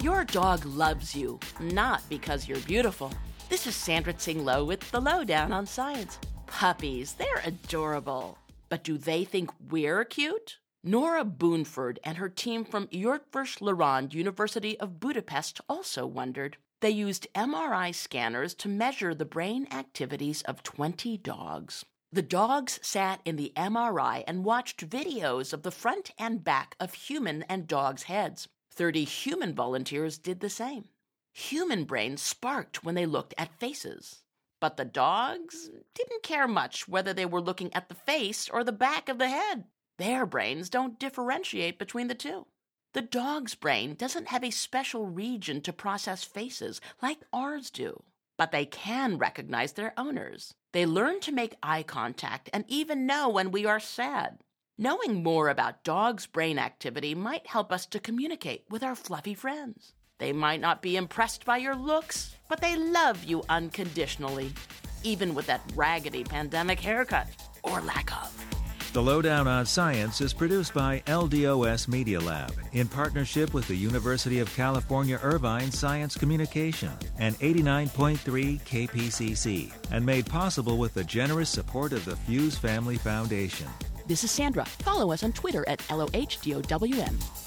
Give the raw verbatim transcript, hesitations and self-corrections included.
Your dog loves you, not because you're beautiful. This is Sandra Tsing Loh with The Lowdown on Science. Puppies, they're adorable. But do they think we're cute? Nora Boonford and her team from Eötvös-Loránd University of Budapest also wondered. They used M R I scanners to measure the brain activities of twenty dogs. The dogs sat in the M R I and watched videos of the front and back of human and dogs' heads. Thirty human volunteers did the same. Human brains sparked when they looked at faces. But the dogs didn't care much whether they were looking at the face or the back of the head. Their brains don't differentiate between the two. The dog's brain doesn't have a special region to process faces like ours do, but they can recognize their owners. They learn to make eye contact and even know when we are sad. Knowing more about dogs' brain activity might help us to communicate with our fluffy friends. They might not be impressed by your looks, but they love you unconditionally, even with that raggedy pandemic haircut, or lack of. The Lowdown on Science is produced by L D O S Media Lab in partnership with the University of California Irvine Science Communication and eighty-nine point three K P C C, and made possible with the generous support of the Fuse Family Foundation. This is Sandra. Follow us on Twitter at L O H D O W M.